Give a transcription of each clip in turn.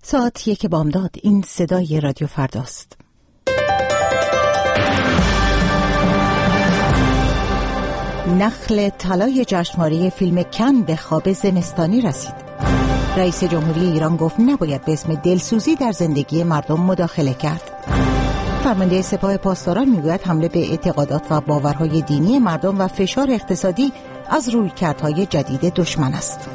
ساعت 1 بامداد. این صدای رادیو فرداست. نخل طلای جشنواره فیلم کن به خواب زمستانی رسید. رئیس جمهوری ایران گفت نباید به اسم دلسوزی در زندگی مردم مداخله کرد. فرمانده سپاه پاسداران میگوید حمله به اعتقادات و باورهای دینی مردم و فشار اقتصادی از رویکردهای جدید دشمن است.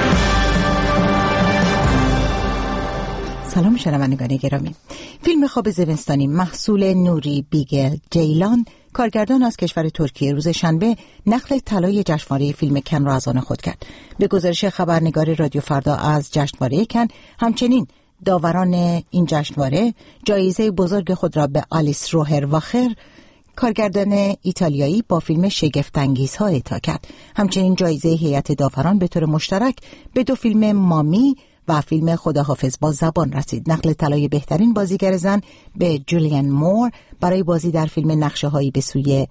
سلام شنوندگان گرامی. فیلم خواب زمستانی محصول نوری بیگل جیلان، کارگردان از کشور ترکیه، روز شنبه نخل طلای جشنواره فیلم کن را از آن خود کرد. به گزارش خبرنگار رادیو فردا از جشنواره کن، همچنین داوران این جشنواره جایزه بزرگ خود را به آلیس روهرواخر، کارگردان ایتالیایی، با فیلم شگفت‌انگیزها اعطا کرد. همچنین جایزه هیئت داوران به طور مشترک به 2 فیلم مامی و فیلم خداحافظ با زبان رسید. نخل طلای بهترین بازیگر زن به جولین مور برای بازی در فیلم نقشه‌هایی به سوی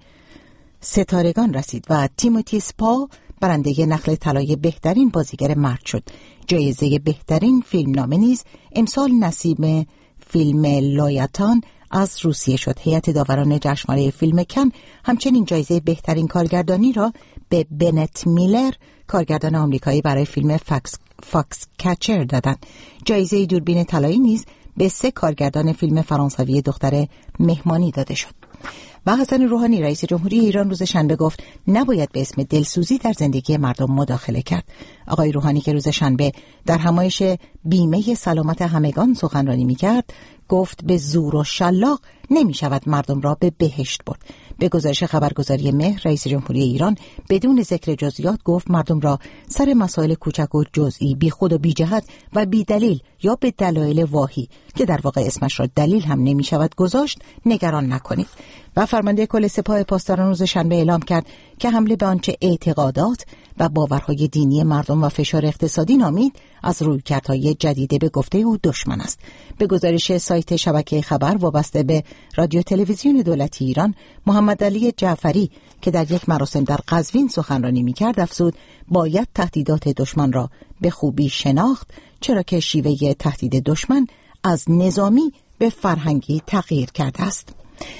ستارگان رسید و تیموتی سپال برنده نخل طلای بهترین بازیگر مرد شد. جایزه بهترین فیلم نامه نیز امسال نصیب فیلم لایتان از روسیه شد. هیئت داوران جشنواره فیلم کن همچنین جایزه بهترین کارگردانی را به بنت میلر، کارگردان آمریکایی، برای فیلم فاکس کچر دادند. جایزه دوربین طلایی نیز به 3 کارگردان فیلم فرانسوی دختر مهمانی داده شد. و حسن روحانی رئیس جمهوری ایران روز شنبه گفت نباید به اسم دلسوزی در زندگی مردم مداخله کرد. آقای روحانی که روز شنبه در همایش بیمه سلامت همگان سخنرانی می‌کرد، گفت به زور و شلاق نمی شود مردم را به بهشت برد. به گزارش خبرگزاری مهر، رئیس جمهوری ایران بدون ذکر جزئیات گفت مردم را سر مسائل کوچک و جزئی، بی خود و بی جهت و بی دلیل یا به دلایل واهی که در واقع اسمش را دلیل هم نمی شود گذاشت نگران نکنید. و فرمانده کل سپاه پاسداران روز شنبه اعلام کرد که حمله به آنچه اعتقادات و باورهای دینی مردم و فشار اقتصادی نامید از رویکردهای جدید به گفته او دشمن است. به گزارش سایت شبکه خبر وابسته به رادیو تلویزیون دولتی ایران، محمد علی جعفری که در یک مراسم در قزوین سخنرانی می‌کرد افزود باید تهدیدات دشمن را به خوبی شناخت، چرا که شیوه تهدید دشمن از نظامی به فرهنگی تغییر کرده است.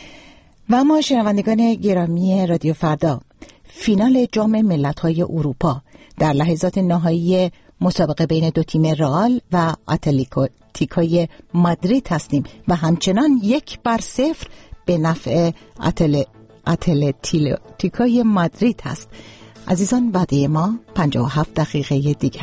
و اما شنوندگان گرامی رادیو فردا، فینال جام ملت‌های اروپا در لحظات نهایی مسابقه بین 2 تیم رئال و اتلتیکوی مادرید هستیم و همچنان 1-0 به نفع اتلتیکوی مادرید هست. عزیزان، وعده ما 57 دقیقه دیگر.